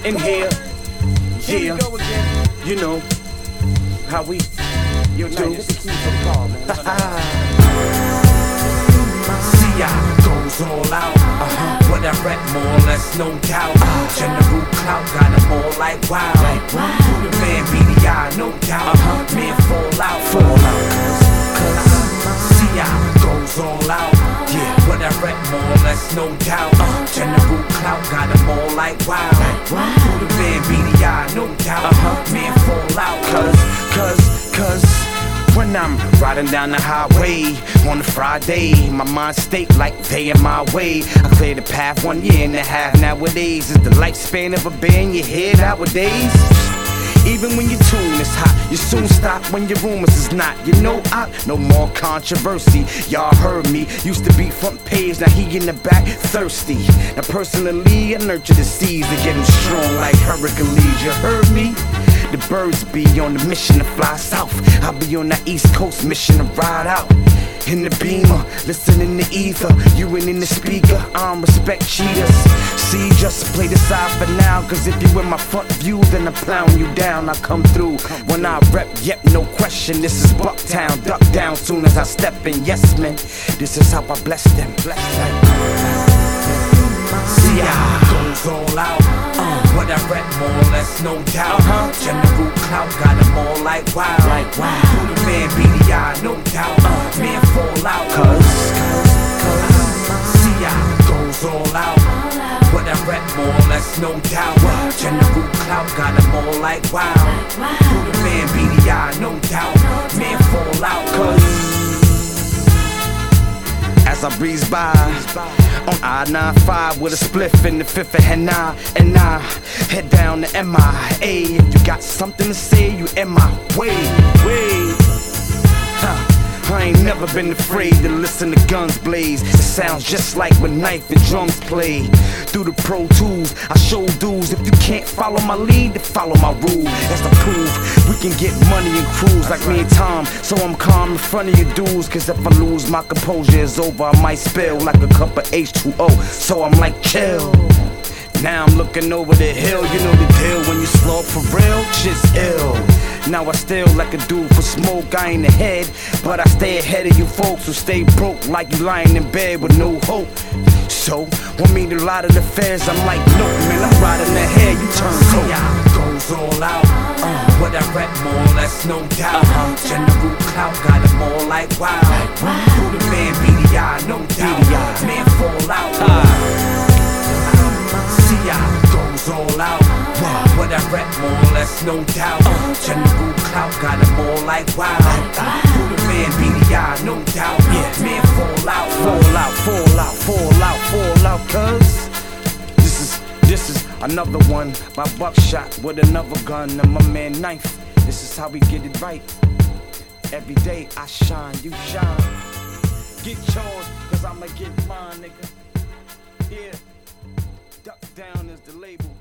in here. Yeah, you know how we do. See, I goes all out. What I rep, more or less, no doubt. General clout got them all like wow. Who the man BDI, no doubt. Man fall out. See, I goes all out. Yeah, what I rep, more or less, no doubt. General clout got them all like wow. Who the man BDI, no doubt. Man fall out. Cause when I'm riding down the highway on a Friday, my mind state like they in my way. I clear the path 1.5 years. Nowadays is the lifespan of a band you hear nowadays. Even when your tune is hot, you soon stop when your rumors is not. You know no more controversy. Y'all heard me, used to be front page, now he in the back thirsty. Now personally, I nurture the seeds to get him strong like Hercules. You heard me? The birds be on the mission to fly south. I'll be on the East Coast mission to ride out. In the beamer, listening to ether. You ain't in the speaker, I don't respect cheaters. See, just play the side for now. Cause if you in my front view, then I'm plowing you down. I come through when I rep, yep, no question. This is Bucktown, duck down soon as I step in. Yes, man, this is how I bless them. See, I goes all out. What I rep, more or less, no doubt. General clout got them all like wow. Who the man BDI, no doubt. Man fall out. See, I goes all out. What I rep, more or less, no doubt. General clout got them all like wow. Who the man BDI, no doubt. Man fall out. As I breeze by on I-95 with a spliff in the fifth of Henna, and I head down to MIA. If you got something to say, you in my way. I ain't never been afraid to listen to guns blaze. It sounds just like when knife and drums play. Through the Pro Tools, I show dudes if you can't follow my lead, then follow my rule. That's to prove we can get money and cruise like me and Tom. So I'm calm in front of you dudes, cause if I lose my composure, it's over. I might spill like a cup of H2O. So I'm like, chill. Now I'm looking over the hill, you know the deal. When you slow up for real, shit's ill. Now I still like a dude for smoke, I ain't ahead. But I stay ahead of you folks who stay broke like you lying in bed with no hope. So, want me to lie to the feds? I'm like, no, man, I'm riding ahead, you turn cold. Goes all out. What I rep, more or less, no doubt. General clout got them all like wow. Who the man BDI, no doubt. Man fall out. See, I goes all out. What I rep, more or less, no doubt. General clout got them all like wow. Who the man BDI, no doubt. Man fall out. Fall out, cuz this is another one by Buckshot with another gun and my man Knife. This is how we get it right. Every day I shine, you shine. Get yours, cause I'ma get mine, nigga. Yeah, Duck Down is the label.